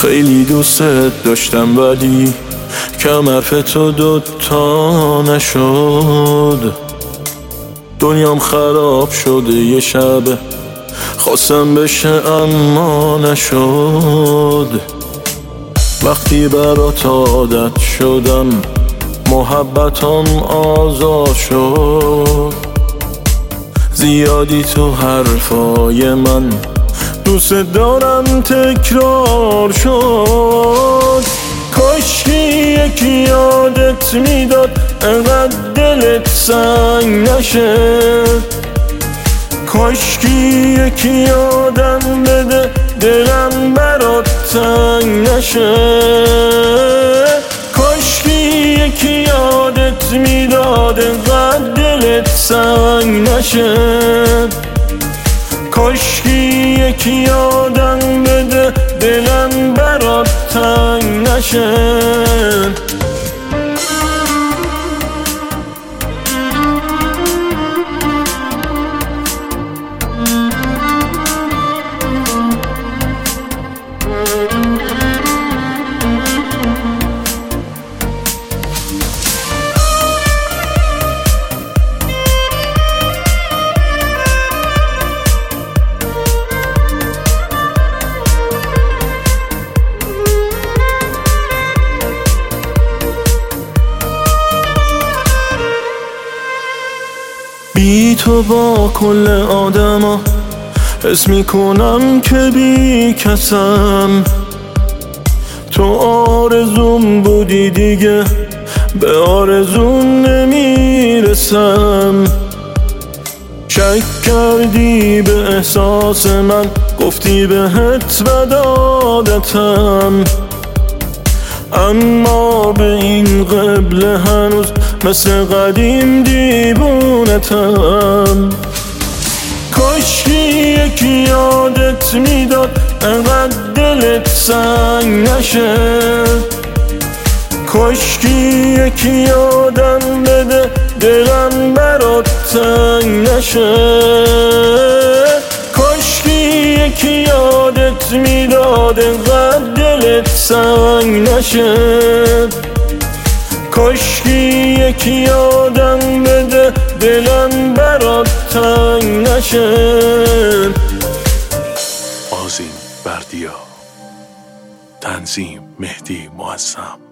خیلی دوست داشتم ولی کم حرف تو دوتا نشد. دنیام خراب شده یه شبه خواستم بشه اما نشد. وقتی برات عادت شدم محبتام آزاد شد. زیادی تو حرفای من دوست دارم تکرار شد. کاشکی یکی یادت میداد انقدر دلت سنگ نشه. کاشکی یکی یادم بده دلم برات تنگ نشه. کاشکی یکی یادت میداد انقدر دلت سنگ نشه. کاشکی یکی یادم بده دلم برات تنگ نشه. بی تو با کل آدما حس میکنم که بی کسم. تو آرزوم بودی دیگه به آرزوم نمیرسم. شک کردی به احساس من گفتی بهت بد عادتم. اما به این قبله هنوز مثل قدیم دیوونتم. کاشکی یکی یادت میداد انقدر دلت سنگ نشه. کاشکی یکی یادم بده دلم برات تنگ نشه. کاشکی یکی یادت میداد انقدر دلت سنگ نشه. کاشکی یکی یادم بده دلم برات تنگ نشه. آذین بردیا، تنظیم مهدی معظم.